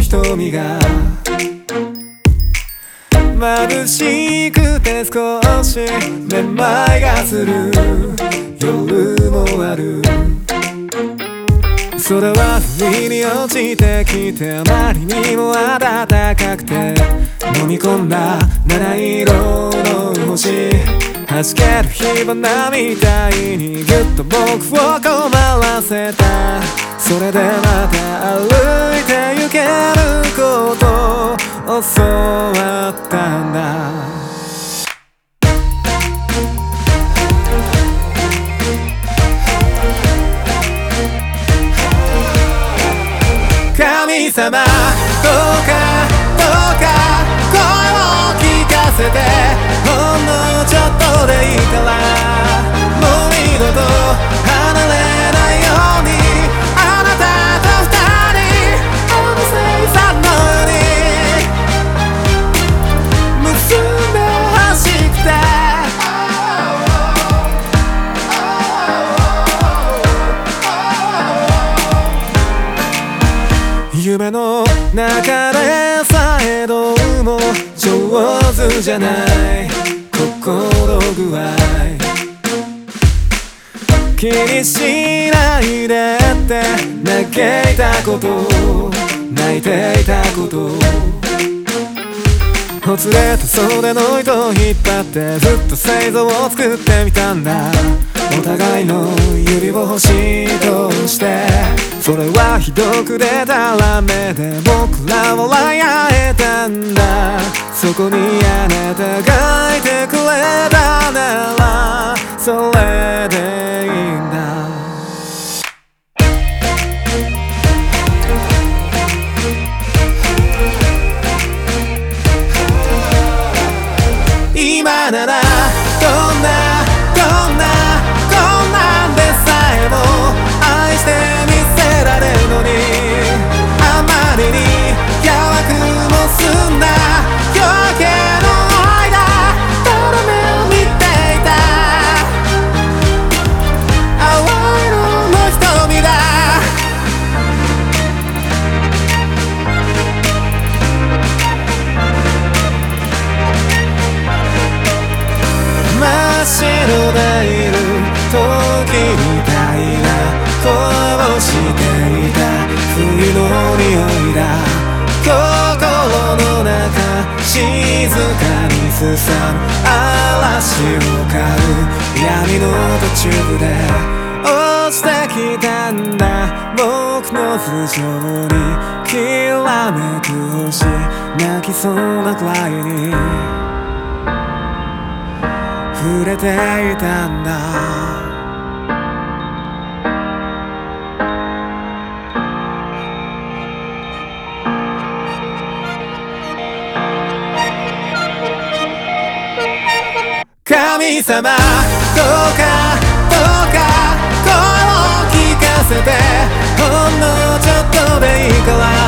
瞳が眩しくて少しめまいがする夜もある。空は不意に落ちてきてあまりにも暖かくて飲み込んだ七色の星弾ける火花みたいにぎゅっと僕を困らせた。それでまた歩いて行けることを教わったんだ。神様どうかどうか声を聞かせてほんのちょっとでいいからもう二度と離れないようにあなたと二人あの星座のように結んでほしくて夢の中でさえどうも上手じゃない心具合気にしないでって嘆いたこと泣いていたことほつれた袖の糸を引っ張ってずっと星座を作ってみたんだ。お互いの指を星としてそれはひどく出たらめで僕らを笑い合えたんだ。そこにあなたがいてくれたならそれでいいんだ。今ならどんなんでさえも愛してみせられるのにあまりにやわくも済んだ夜明けの間ただ目を見ていた青色の瞳だ。真っ白でいる時みたいな声をしていた冬の匂いだ。心の中静かにすさむ嵐を飼う闇の途中で落ちてきたんだ。僕の頭上にきらめく星泣きそうなくらいに触れていたんだ。神様どうか声を聞かせてほんのちょっとでいいから